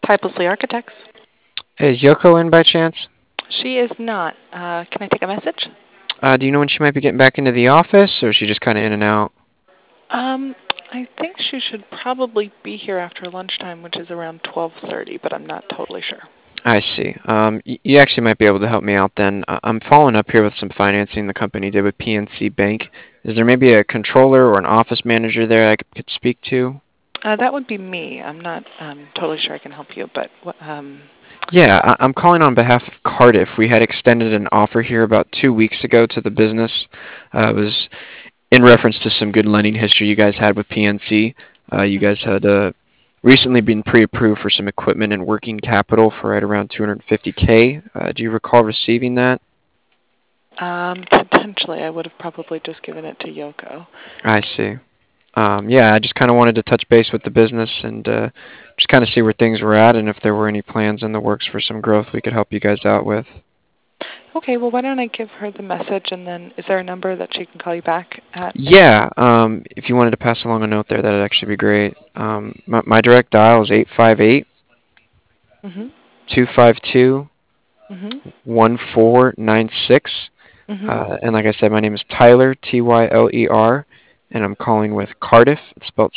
Typelessly Architects. Is Yoko in by chance? She is not. Can I take a message? Do you know when she might be getting back into the office, or is she just kind of in and out? Um, I think she should probably be here after lunchtime, which is around 12:30, but I'm not totally sure. I see. You actually might be able to help me out then. I'm following up here with some financing the company did with PNC Bank. Is there maybe a controller or an office manager there I could speak to? That would be me. I'm not totally sure I can help you, but Yeah, I'm calling on behalf of Cardiff. We had extended an offer here about 2 weeks ago to the business. It was in reference to some good lending history you guys had with PNC. You guys had recently been pre-approved for some equipment and working capital for right around 250K. Do you recall receiving that? potentially I would have probably just given it to Yoko. I see. Yeah, I just kind of wanted to touch base with the business and just kind of see where things were at and if there were any plans in the works for some growth we could help you guys out with. Okay, well, why don't I give her the message, and then is there a number that she can call you back at? Yeah, if you wanted to pass along a note there, that'd actually be great. My direct dial is 858 Mhm. 252 Mhm. 1496. Mhm. And like I said, my name is Tyler, Tyler, and I'm calling with Cardiff. It's spelled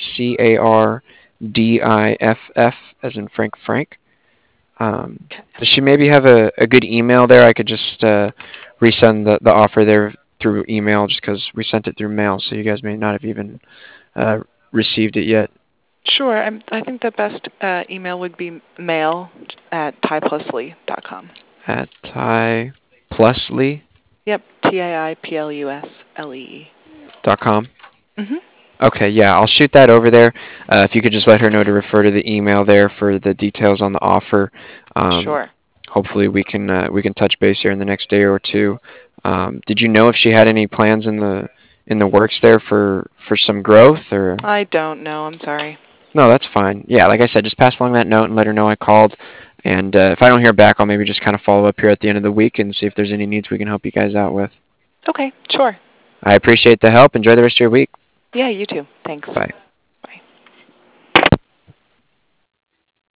Cardiff, as in Frank. Okay. Does she maybe have a good email there? I could just resend the offer there through email just because we sent it through mail, so you guys may not have even received it yet. Sure. I think the best email would be mail@typlusly.com. At typlusly.com. Yep, TAIPLUSLEE. Mhm. Okay, yeah, I'll shoot that over there. If you could just let her know to refer to the email there for the details on the offer. Um, Sure. Hopefully we can touch base here in the next day or two. Did you know if she had any plans in the works there for some growth or? I don't know. I'm sorry. No, that's fine. Yeah, like I said, just pass along that note and let her know I called. And if I don't hear back, I'll maybe just kind of follow up here at the end of the week and see if there's any needs we can help you guys out with. Okay, sure. I appreciate the help. Enjoy the rest of your week. Yeah, you too. Thanks. Bye.